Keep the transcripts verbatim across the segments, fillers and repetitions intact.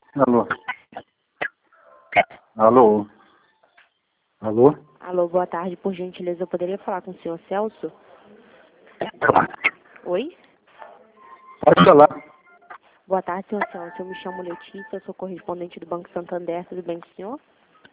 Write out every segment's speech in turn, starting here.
Alô? Alô? Alô? Alô, boa tarde. Por gentileza, eu poderia falar com o senhor Celso? Oi? Pode falar. Boa tarde, senhor Celso. Eu me chamo Letícia, eu sou correspondente do Banco Santander. Tudo bem com o senhor?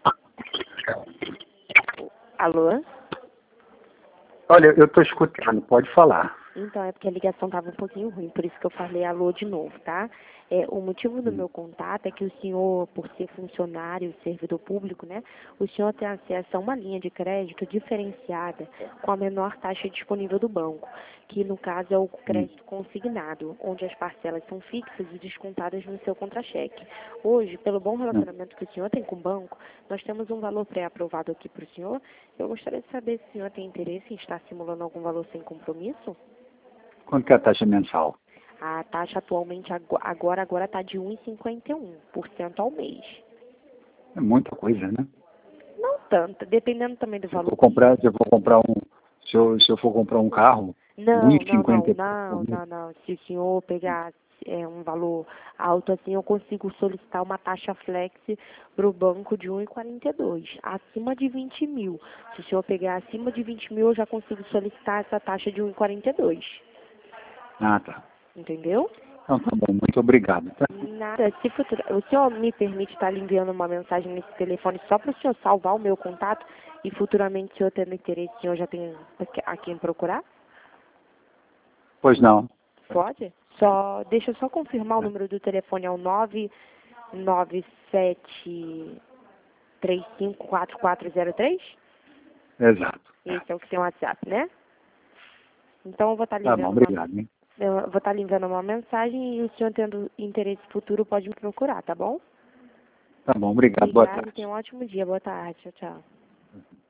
Alô? Olha, eu estou escutando, pode falar. Então, é porque a ligação estava um pouquinho ruim, por isso que eu falei alô de novo, tá? É, o motivo do meu contato é que o senhor, por ser funcionário e servidor público, né, o senhor tem acesso a uma linha de crédito diferenciada com a menor taxa disponível do banco, que no caso é o crédito consignado, onde as parcelas são fixas e descontadas no seu contra-cheque. Hoje, pelo bom relacionamento que o senhor tem com o banco, nós temos um valor pré-aprovado aqui para o senhor. Eu gostaria de saber se o senhor tem interesse em estar simulando algum valor sem compromisso? Quanto que é a taxa mensal? A taxa atualmente ago- agora agora está de um vírgula cinquenta e um por cento ao mês. É muita coisa, né? Não tanto, dependendo também do Se eu valor. for comprar, se eu for comprar um, se eu, se eu for comprar um carro, Não, não, não, um vírgula cinquenta não, não, não. Se o senhor pegar é, um valor alto assim, eu consigo solicitar uma taxa flex para o banco de um vírgula quarenta e dois, acima de vinte mil. Se o senhor pegar acima de vinte mil, eu já consigo solicitar essa taxa de um vírgula quarenta e dois. Ah, tá. Entendeu? Então tá bom, muito obrigado, tá? Nada. Se futura, o senhor me permite estar lhe enviando uma mensagem nesse telefone só para o senhor salvar o meu contato e futuramente, se o senhor tendo interesse, o senhor já tem a quem procurar? Pois não. Pode? Só, deixa eu só confirmar o número do telefone, é o nove nove sete três cinco quatro quatro zero três? Exato. Esse é o que tem o WhatsApp, né? Então eu vou estar lhe Tá bom, enviando uma, obrigado, hein? eu vou estar lhe enviando uma mensagem e o senhor tendo interesse futuro pode me procurar, tá bom? Tá bom, obrigado, boa Obrigada e tarde. tenha um ótimo dia. Boa tarde. Tchau, tchau.